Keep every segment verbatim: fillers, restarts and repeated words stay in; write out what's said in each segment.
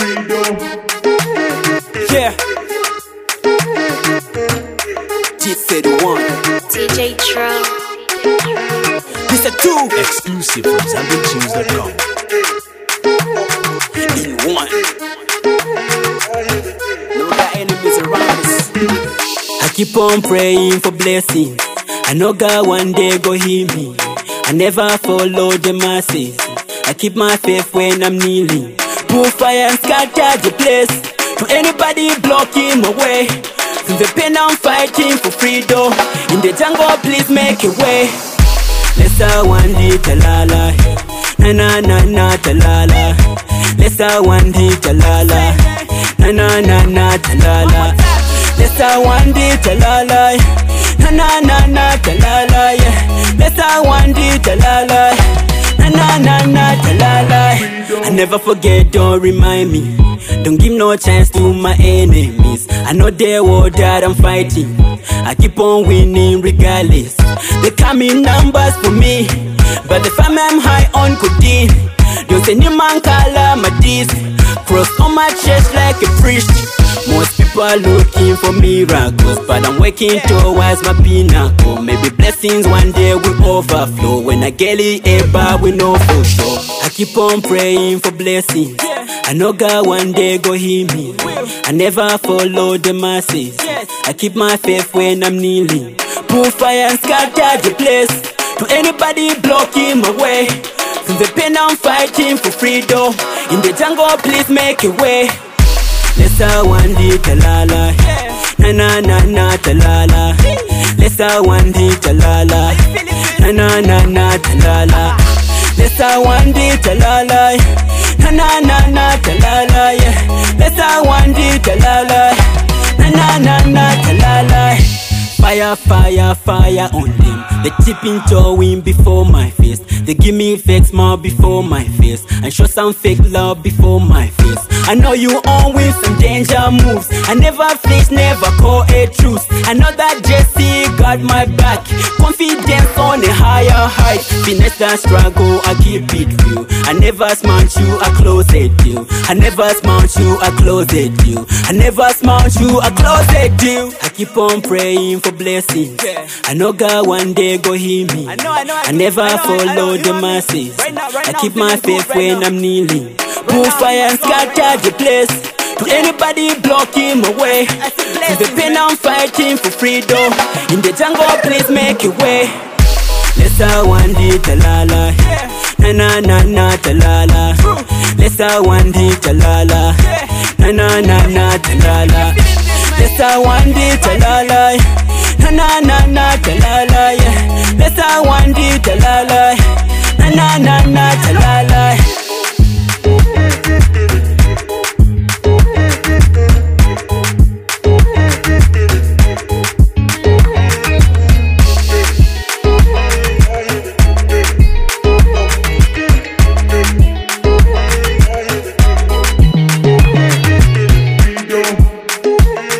Yeah. G said one. D J Tro. Mister Two. Exclusive from Zambian Tunes dot com. In one. No got enemies around us. I keep on praying for blessings. I know God one day go hear me. I never follow the masses. I keep my faith when I'm kneeling. Put fire and scatter the place. To anybody blocking my way. Since the pain I'm fighting for freedom. In the jungle, please make a way. Let's a one day talala. Na na na na talala. Let's a one day talala. Na na na na talala. Let's a one day talala. Na na na na talala. Let's a one day talala. Na na na na talala. I never forget, don't remind me. Don't give no chance to my enemies. I know they war that I'm fighting. I keep on winning regardless. They come in numbers for me, but the fam I'm high on codeine. Don't say new man call my deeds. Cross on my chest like a priest. Most people are looking for miracles, but I'm working towards my pinnacle. Maybe blessings one day will overflow. When I get it, eba we know for sure. I keep on praying for blessings. I know God one day go hear me. I never follow the masses. I keep my faith when I'm kneeling. Put fire and scatter the place. To anybody blocking my way. Since the pain I'm fighting for freedom. In the jungle, please make a way. Let's a one day talala. Na na na na talala. Let's a one day talala. Na na na na talala. Let's a one day talala. Na na na na talala. Let's a one day talala. Na na na na talala. Fire, fire, fire on them. They tipping towing before my face. They give me fake smile before my face. And show some fake love before my face. I know you on with some danger moves. I never flinch, never call a truce. I know that Jesse got my back. Confidence on a higher height. Finesse that struggle, I keep it real. I never smart you, I close a deal. I never smart you, I close a deal. I never smart you, I close a deal. I keep on praying for blessings. I know God one day go hear me. I, know, I, know, I, I never I know, follow I know, the masses. Right now, right I keep my faith right when now. I'm kneeling. Put fire and scatter the place. To anybody blocking my way. To the pain I'm fighting for freedom. In the jungle, please make a way. Let's a one day talala. Na na na na talala. Let's a one day talala. Na na na na talala. Let's a one day talala. Na na na na talala. Let's a one day talala. Na na na na talala.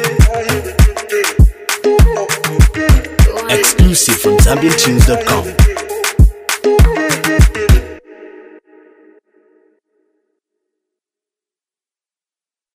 Exclusive from Zambian Tunes dot com.